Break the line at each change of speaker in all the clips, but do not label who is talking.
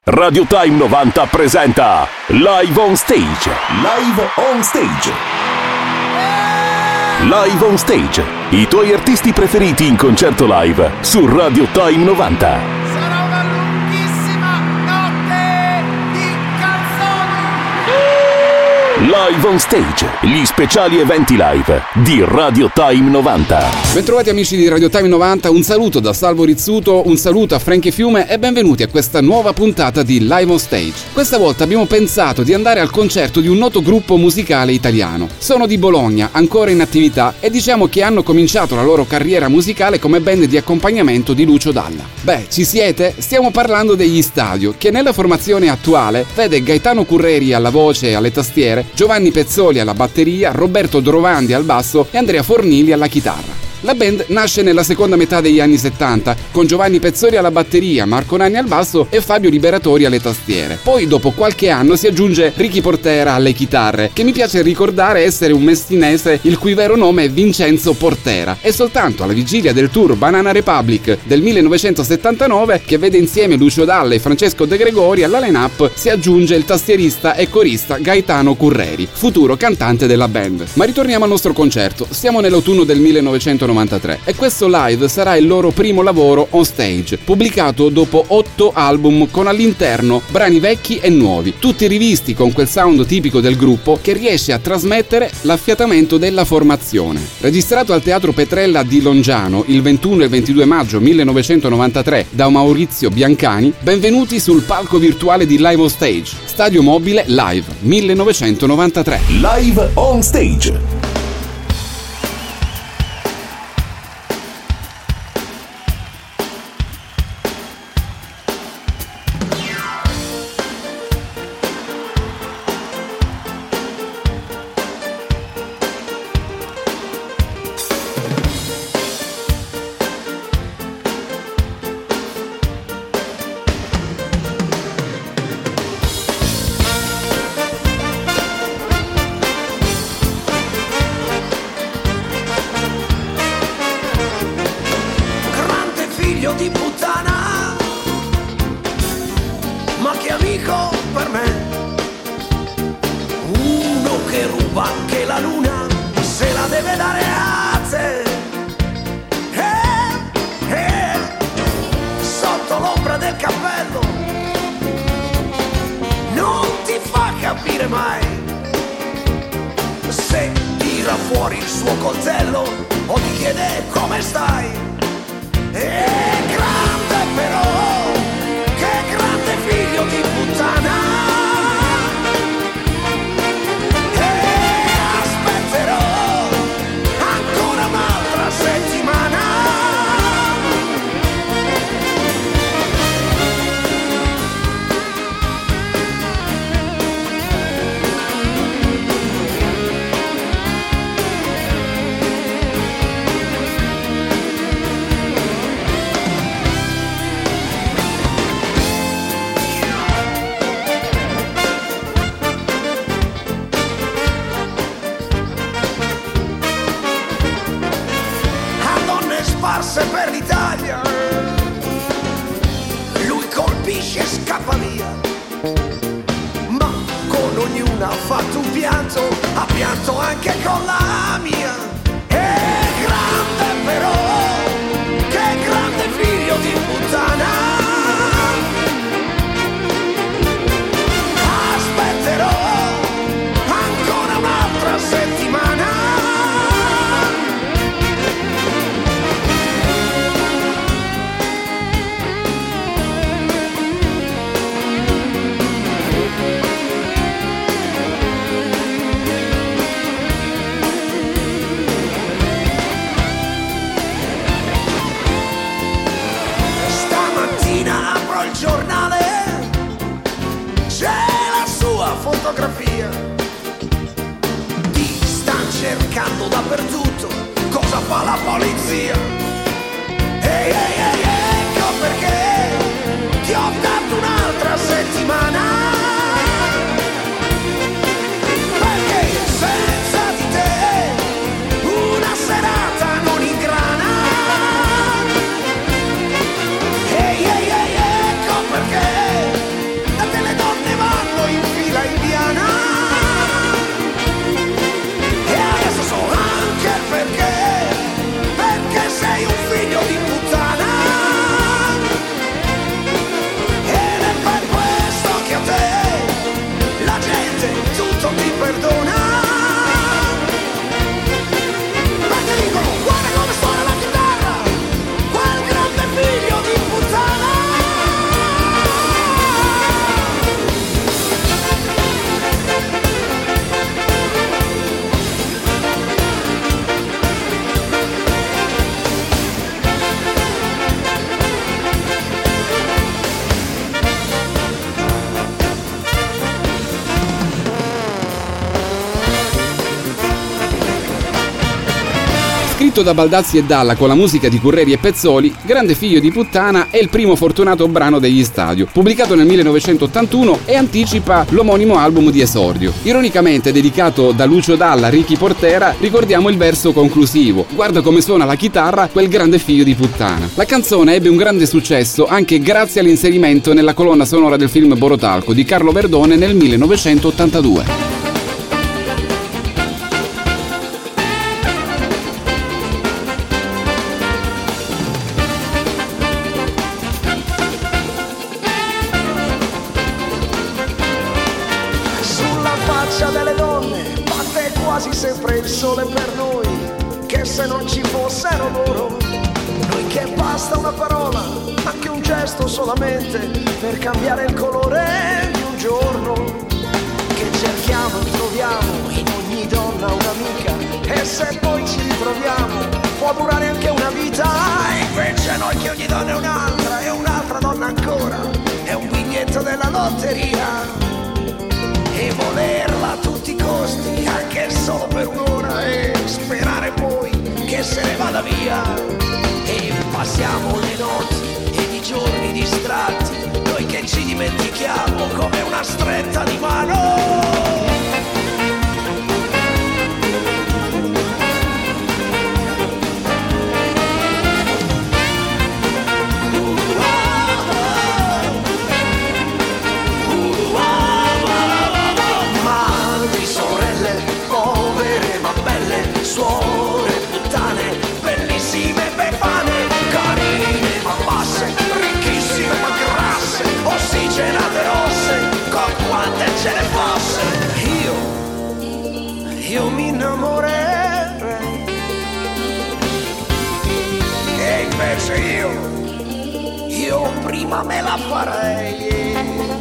Radio Time 90 presenta Live on Stage. Live on Stage. Live on Stage. I tuoi artisti preferiti in concerto live su Radio Time 90.
Sarà una lunghissima notte di canzoni.
Live on Stage. Gli speciali eventi live di Radio Time 90.
Bentrovati amici di Radio Time 90, un saluto da Salvo Rizzuto, un saluto a Frankie Fiume e benvenuti a questa nuova puntata di Live on Stage. Questa volta abbiamo pensato di andare al concerto di un noto gruppo musicale italiano. Sono di Bologna, ancora in attività e diciamo che hanno cominciato la loro carriera musicale come band di accompagnamento di Lucio Dalla. Beh, ci siete? Stiamo parlando degli Stadio, che nella formazione attuale vede Gaetano Curreri alla voce e alle tastiere, Giovanni Pezzoli alla batteria, Roberto Drovandi al basso e Andrea Fornilli alla chitarra. La band nasce nella seconda metà degli anni 70, con Giovanni Pezzoli alla batteria, Marco Nanni al basso e Fabio Liberatori alle tastiere. Poi, dopo qualche anno, si aggiunge Ricky Portera alle chitarre, che mi piace ricordare essere un messinese il cui vero nome è Vincenzo Portera. E soltanto alla vigilia del tour Banana Republic del 1979, che vede insieme Lucio Dalla e Francesco De Gregori alla line-up, si aggiunge il tastierista e corista Gaetano Curreri, futuro cantante della band. Ma ritorniamo al nostro concerto. Siamo nell'autunno del 1993 e questo live sarà il loro primo lavoro on stage, pubblicato dopo 8 album con all'interno brani vecchi e nuovi, tutti rivisti con quel sound tipico del gruppo che riesce a trasmettere l'affiatamento della formazione. Registrato al Teatro Petrella di Longiano il 21 e il 22 maggio 1993 da Maurizio Biancani, benvenuti sul palco virtuale di Live on Stage, Stadio Mobile Live 1993.
Live on Stage.
Di puttana, ma che amico per me, uno che ruba anche la luna, se la deve dare a te, sotto l'ombra del cappello, non ti fa capire mai, se tira fuori il suo coltello o ti chiede come stai. È grande però, che grande figlio di puttana. E aspetterò ancora un'altra settimana. Sparse per l'Italia, lui colpisce e scappa via, ma con ognuna ha fatto un pianto, ha pianto anche con la mia. È grande però, che grande figlio di puttana. Aspetterò ancora un'altra settimana. Il giornale, c'è la sua fotografia, ti stanno cercando dappertutto, cosa fa la polizia? Ehi, ecco perché ti ho dato un'altra settimana, perché senza di te una serata non ingrana. Ehi, ecco perché
Scritto da Baldazzi e Dalla con la musica di Curreri e Pezzoli, Grande figlio di puttana è il primo fortunato brano degli Stadio, pubblicato nel 1981 e anticipa l'omonimo album di esordio. Ironicamente dedicato da Lucio Dalla a Ricky Portera, ricordiamo il verso conclusivo: guarda come suona la chitarra quel grande figlio di puttana. La canzone ebbe un grande successo anche grazie all'inserimento nella colonna sonora del film Borotalco di Carlo Verdone nel 1982.
Delle donne batte quasi sempre il sole per noi, che se non ci fossero loro, noi che basta una parola, anche un gesto solamente per cambiare il colore di un giorno, che cerchiamo e troviamo in ogni donna un'amica, e se poi ci ritroviamo può durare anche una vita. E invece noi che ogni donna è un'altra e un'altra donna ancora, è un biglietto della lotteria, e volerla a tutti i costi, anche solo per un'ora, e sperare poi che se ne vada via. E passiamo le notti ed i giorni distratti, noi che ci dimentichiamo come una stretta di mano. Suore, puttane, bellissime befane, carine ma basse, ricchissime ma grasse, ossigenate rosse, con quante ce ne fosse. Io mi innamorerei, e invece io prima me la farei.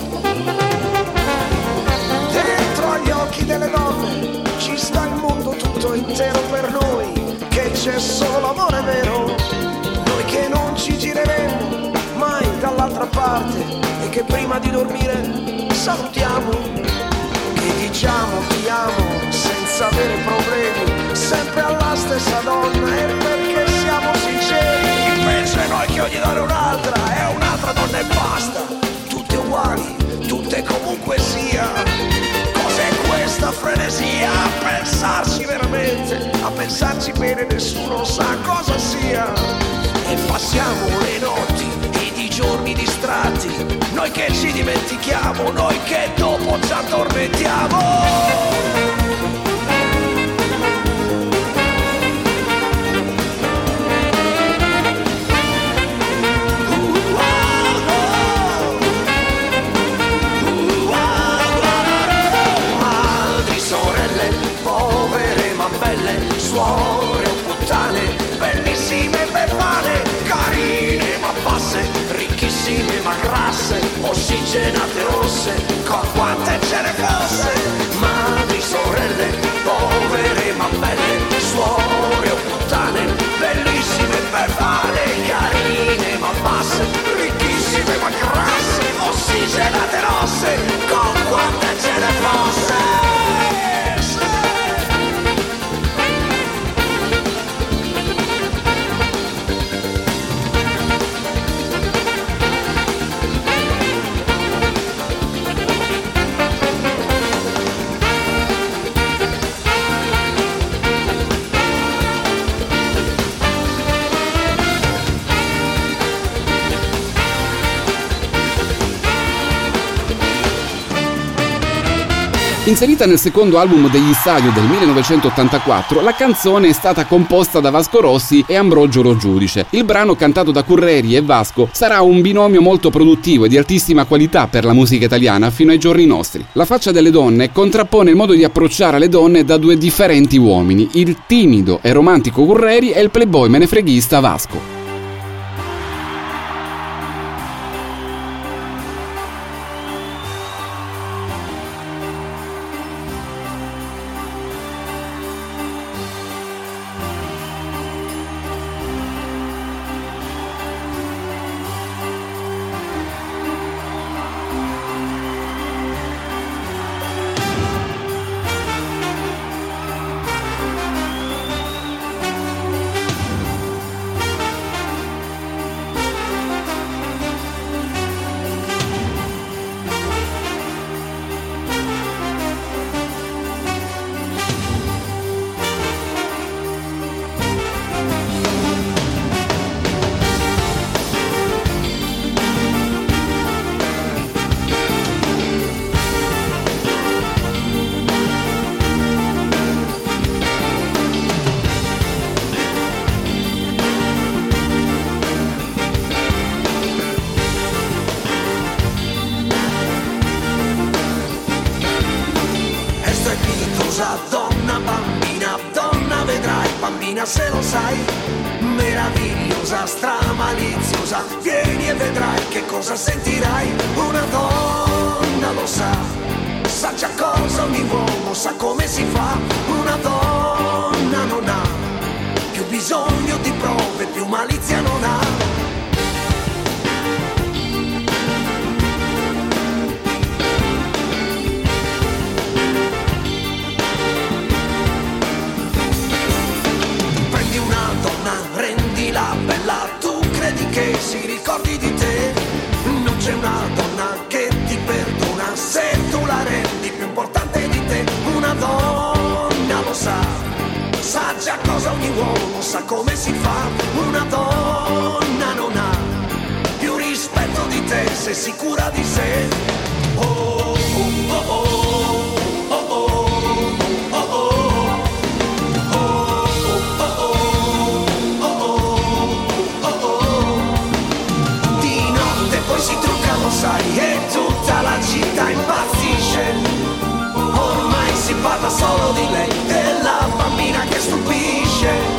Dentro agli occhi delle donne ci sta il mondo tutto intero per noi, che c'è solo l'amore vero, noi che non ci gireremo mai dall'altra parte, e che prima di dormire salutiamo, che diciamo ti amo senza avere problemi, sempre alla stessa donna, e perché siamo sinceri. Invece noi che ogni donna è un'altra, è un'altra donna e basta, tutte uguali, tutte comunque sia. Questa frenesia, a pensarci veramente, a pensarci bene, nessuno sa cosa sia. E passiamo le notti ed i giorni distratti, noi che ci dimentichiamo, noi che dopo ci addormentiamo. Suore o puttane, bellissime befane, carine ma basse, ricchissime ma grasse, ossigenate rosse, con quante ce ne fosse. Madri, sorelle, povere ma belle, suore o puttane, bellissime befane, carine ma basse, ricchissime ma grasse, ossigenate rosse, con quante ce ne fosse.
Inserita nel secondo album degli Stadio del 1984, la canzone è stata composta da Vasco Rossi e Ambrogio Lo Giudice. Il brano, cantato da Curreri e Vasco, sarà un binomio molto produttivo e di altissima qualità per la musica italiana fino ai giorni nostri. La faccia delle donne contrappone il modo di approcciare le donne da due differenti uomini, il timido e romantico Curreri e il playboy menefreghista Vasco.
bambina se lo sai, meravigliosa, stramaliziosa, vieni e vedrai che cosa sentirai. Una donna lo sa già cosa ogni uomo, sa come si fa. Una donna non ha più bisogno di prove, più malizia non ha. Rendila bella, tu credi che si ricordi di te? Non c'è una donna che ti perdona se tu la rendi più importante di te. Una donna lo sa già cosa ogni uomo, sa come si fa. Una donna non ha più rispetto di te se sicura di sé. Oh, oh, oh, oh, oh, oh, oh. Sai, e tutta la città impazzisce, ormai si parla solo di lei, della bambina che stupisce.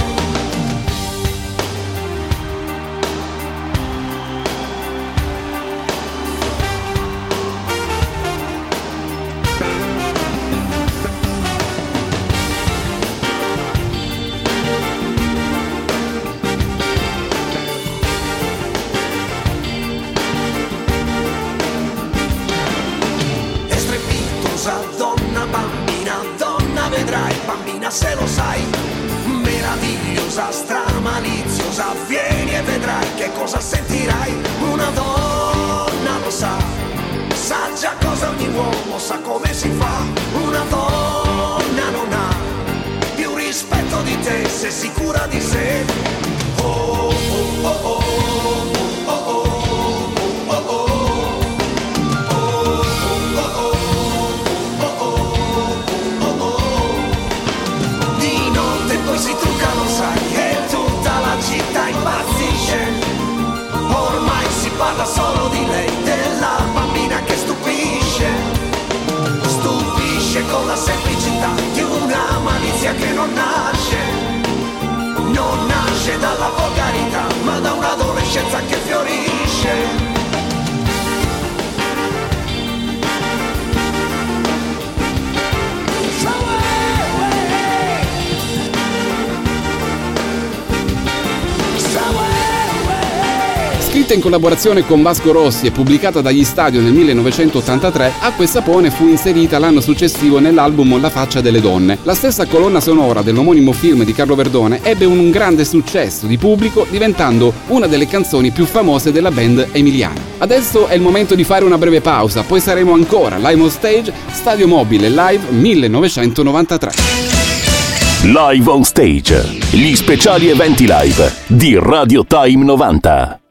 Vedrai bambina se lo sai, meravigliosa, stramaliziosa, vieni e vedrai che cosa sentirai. Una donna lo sa già cosa ogni uomo, sa come si fa. Una donna non ha più rispetto di te se sicura di sé. Oh, oh, oh, oh, oh. Si trucca, lo sai, e tutta la città impazzisce, ormai si parla solo di lei, della bambina che stupisce, stupisce con la semplicità di una malizia che non nasce dalla volgarità, ma da un'adolescenza che fiorisce.
Scritta in collaborazione con Vasco Rossi e pubblicata dagli Stadio nel 1983, Acqua e Sapone fu inserita l'anno successivo nell'album La faccia delle donne. La stessa colonna sonora dell'omonimo film di Carlo Verdone ebbe un grande successo di pubblico, diventando una delle canzoni più famose della band emiliana. Adesso è il momento di fare una breve pausa, poi saremo ancora live on stage, Stadio Mobile Live 1993.
Live on Stage, gli speciali eventi live di Radio Time 90.